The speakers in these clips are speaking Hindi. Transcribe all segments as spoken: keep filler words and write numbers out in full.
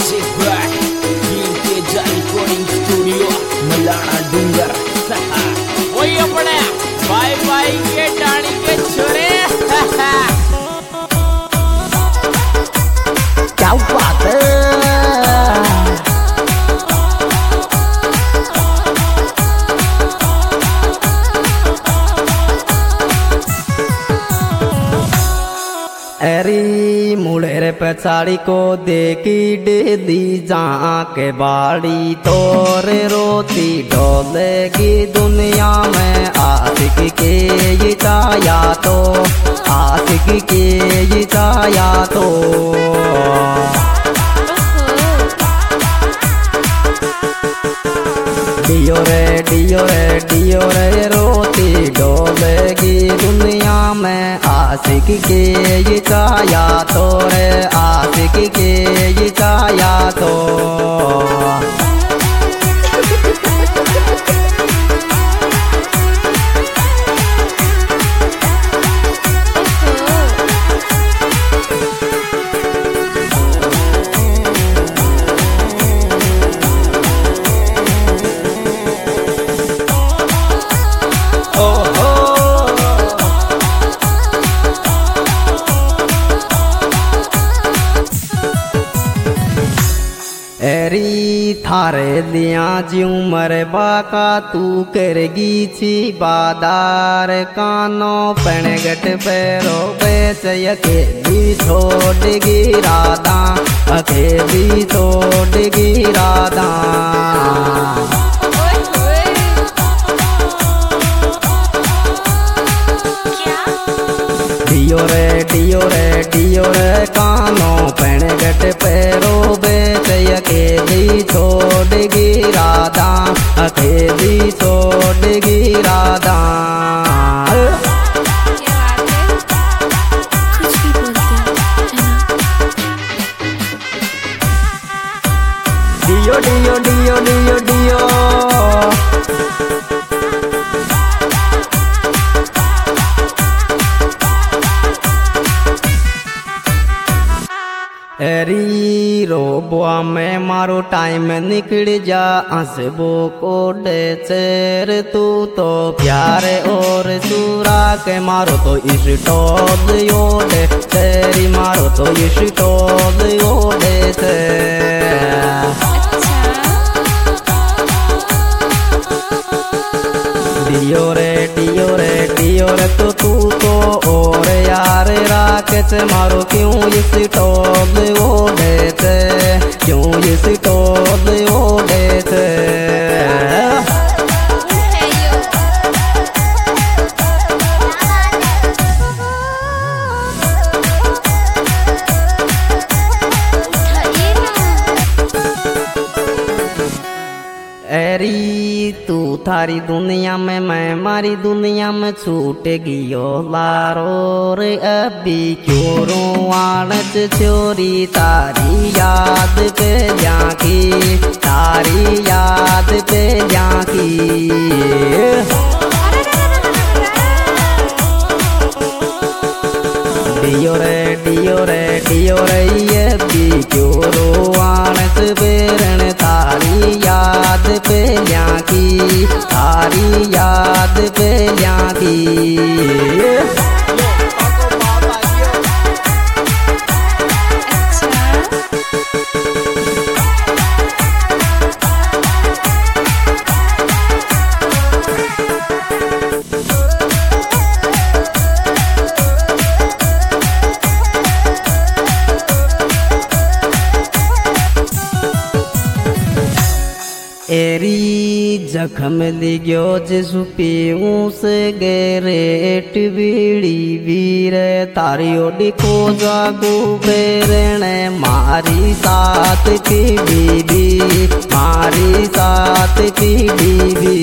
Music by King Teja Recording Studio Malana डूंगर। वही अपने बाई बाई के डाणी के छोरे। क्या बात है। एरी मुड़े रे पछाड़ी को देखी डे दी जा के बाड़ी तोरे रोती डोलेगी दुनिया में आशिक के ये चाया तो आशिक के ये चाया तो डियो रे डियो रे डियो रे रोती डोलेगी दुनिया में आशिक के ये चाया तो रे आशिक के ये चाया तो एरी थारे दिया ज्यों मरबा का तू करेगी छी बादार कानो पेणगट पैरो बेच यके भी छोड़गी राधा अके भी छोड़गी राधा डियो रे डियो रे डियो रे कानो पेणगट पैरो बेच यके भी छोड़गी राधा अकेली छोड़गी राधा। डियो डियो डियो डियो डियो एरी रोबुआ में मारो टाइम निकल जा हंसबो कोडे चेर तू तो प्यारे और सूरा के मारो तो इस टोल योडे तेरी मारो तो इस टोल योडे से डियो रे डियो रे डियो रे तो तू तो और यार राकेश मारो क्यों इस टोल ओढ़े थे क्यों इस टोल ओढ़े थे। एरी तू थारी दुनिया में मैं मारी दुनिया में छूट गियो लारो रे अभी क्यों रोवानच छोरी तारी याद पे जाकी तारी याद पे जाकी डियो रे डियो रे डियो रे ये भी क्यों रोवानच बेरन तारी याद पे जाकी तारी याद पे जाकी। एरी जख्म लिग्यो जिसु पीऊ से गेरेट बीड़ी वीर तारी ओडी को जागू बेरने मारी साथ की बीबी मारी साथ की बीबी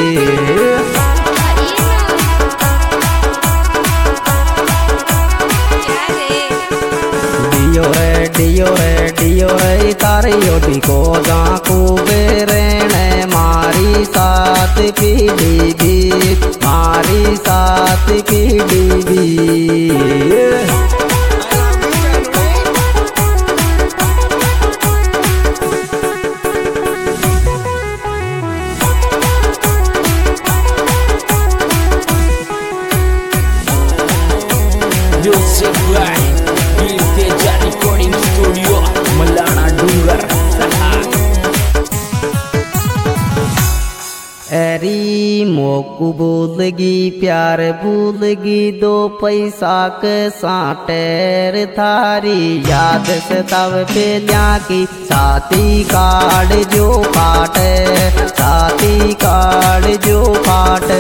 डियो रे डियो रे डियो रे तारी ओडी को जाकू बेरने मारी साथ की बीबी मारी साथ की बीबी। मोकू भूलगी प्यार भूलगी दो पैसा के साटेर थारी याद से तब पेलिया की साथी कार्ड जो काटे साथी कार्ड जो काटे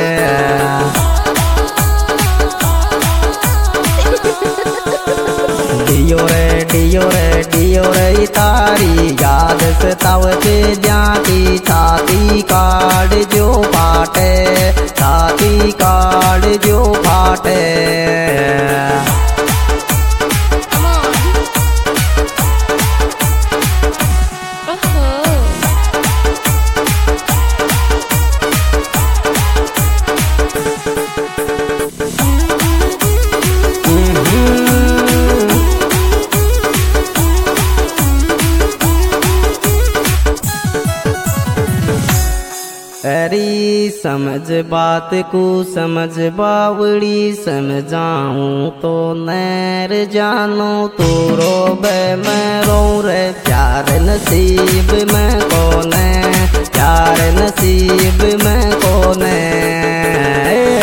डियो रे डियो रे डियो रे तारी याद से तब पेलिया की साथी कार्ड जो काटे साथी कार्ड जो काटे अरे समझ बात को समझ बावड़ी समझाऊं तो नैर जानो तो रोबे मैं रो रे प्यार नसीब में कौन है प्यार नसीब में कौन है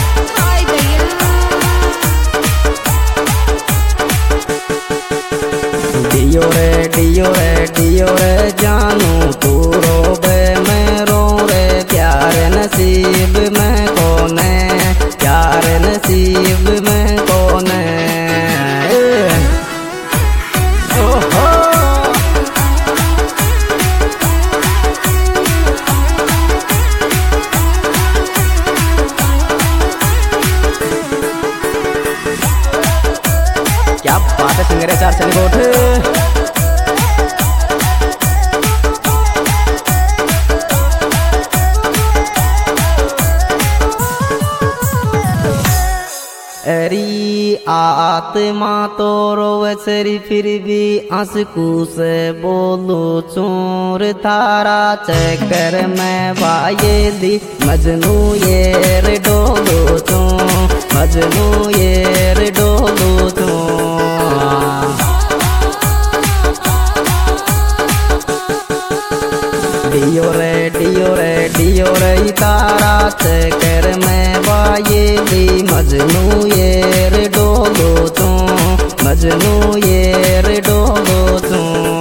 डियो रे डियो रे डियो रे जानू तू रोबे मैं रो प्यार नसीब में कौन है प्यार नसीब में कौन है ओहो क्या बात है सिंगरे चार चल गोठ अरी आत्मा तो रोवे सरी फिर भी आंसू से बोलो चोर थारा चक्कर में भाई दी मजनू येर डोलो चो मजनू येर डोलो चो डियो रे डियो रे डियो रे तारा चक्कर में भाई दी मजनू येर डोलो तू मजनू येर डोलो तू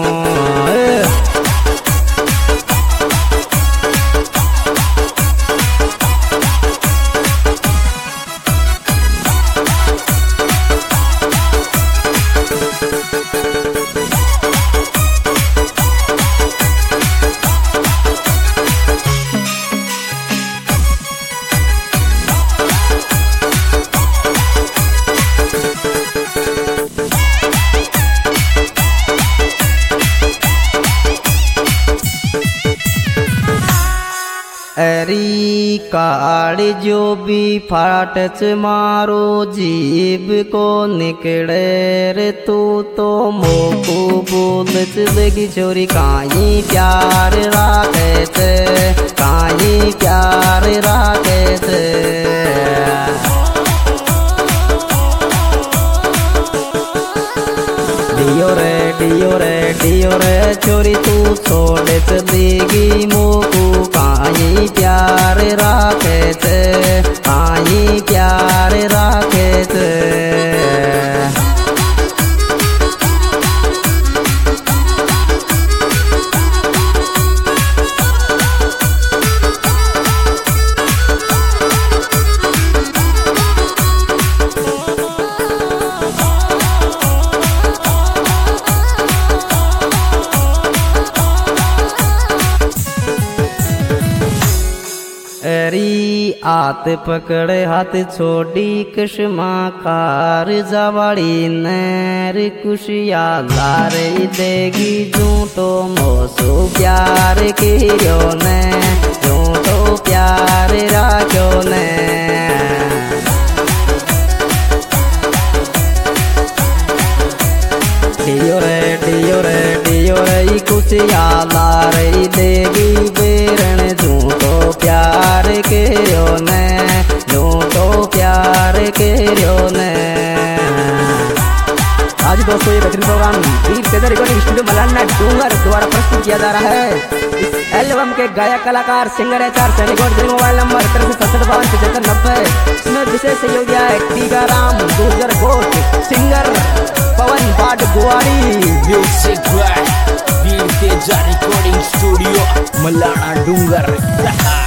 अरी काड़ जो भी फाटच मारो जीव को निकले रे तू तो मोको बोलच लगी छोरी काई प्यार राखे थे काई प्यार राखे थे डियो रे डियो रे डियो रे छोरी तू छोड़े चलेगी मोको काई प्यार राखे थे काई प्यार राखे थे अरी आत पकड़े हाथ छोड़ी कश्मा कार जवाड़ी नैर कुशिया लारे देगी झूठो मोसो प्यार के रो ने झूठो प्यार राखो ने डियो रे डियो रे डियो रे कुशिया लारे देगी बेरण झूठो प्यार के रो ने झूठो प्यार के रो ने आज दोस्तों ये बेहतरीन programme Veer Teja recording studio Malana Dungar द्वारा प्रस्तुत किया जा रहा है। इस एल्बम के गायक कलाकार सिंगर है चार सैनिक और मोबाइल नंबर तिरसठ सड़सठ बावन पचहत्तर नब्बे। इसमें विशेष सहयोगी है टीकाराम गुजर गोट, सिंगर पवन बाट गुआड़ी, music by Veer Teja recording studio Malana Dungar.